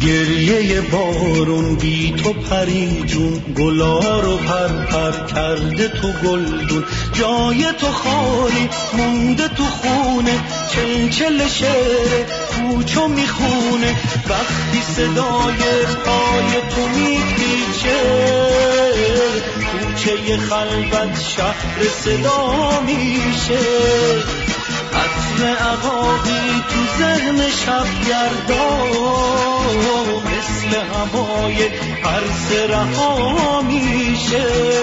گریه بارون بی تو پری جون، گلا رو پر کرده تو گلدون. جای تو خالی مونده تو خونه، چلچل شعر کوچو میخونه. وقتی صدای پای تو میپیچه، کوچه خلوت شهر صدا میشه. عطر عقاقی تو ذهن شبگردا، مثل هوای عرص رها میشه.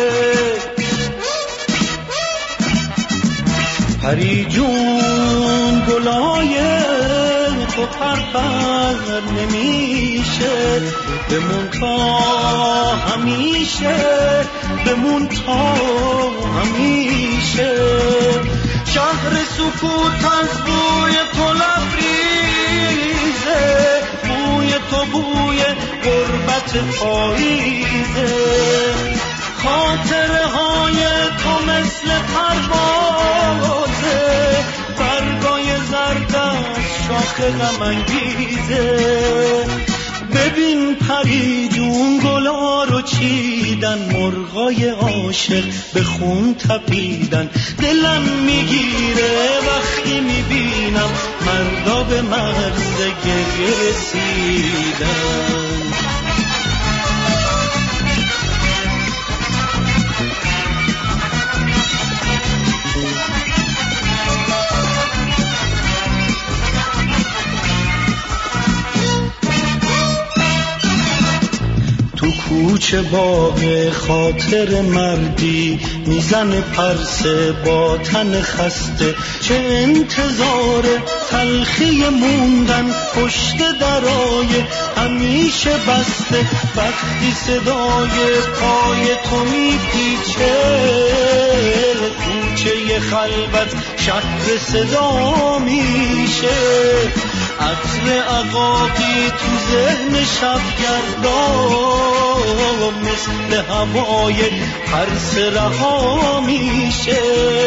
پری جون گلای تو پر نمیشه، بمون تا همیشه، بمون تا همیشه. شهر سکوت از بوی تو لبریزه، بوی تو بوی غربت پاییزه. خاطره های تو مثل پروازه، برگای زرد از شاخ غم انگیزه. ببین پری جون گلا رو چیدن، مرغای عاشق به خون تپیدن. دلم میگیره وقتی میبینم مردا به مرز گریه رسیدن. تو کوچه باغ خاطر مردی، میزن پرسه با تن خسته. چه انتظار تلخی موندن پشت درای همیشه بسته. وقتی صدای پای تو میپیچه، کوچه خلوت شهر صدا میشه. عطر عقاقی تو ذهن شبگردا، مثل هوای عرص رها میشه.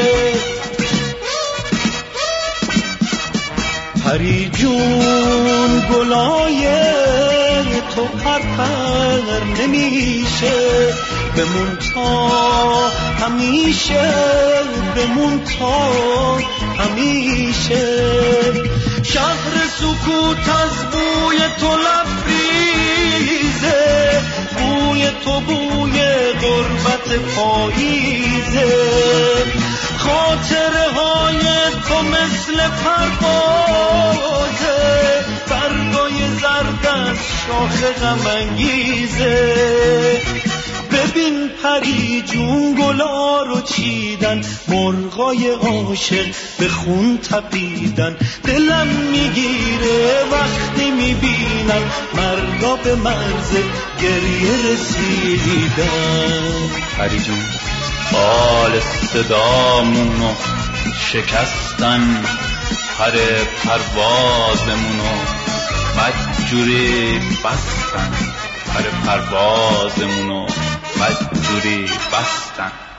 پری جون گلای تو پر نمیشه، بمون تا همیشه، بمون تا همیشه. شهر سکوت از بوی تو لبریزه، بوی تو بوی غربت پاییزه. خاطره های تو مثل پروازه، برگای زرد از شاخ غم انگیزه. ببین پری جون گلا رو چیدن، مرغای عاشق به خون تپیدن. دلم میگیره وقتی میبینم مردا به مرز گریه رسیدن. پری جون بال صدامونو شکستن، پر پروازمونو بدجوری بستن، پر پروازمونو بدجوری بستن.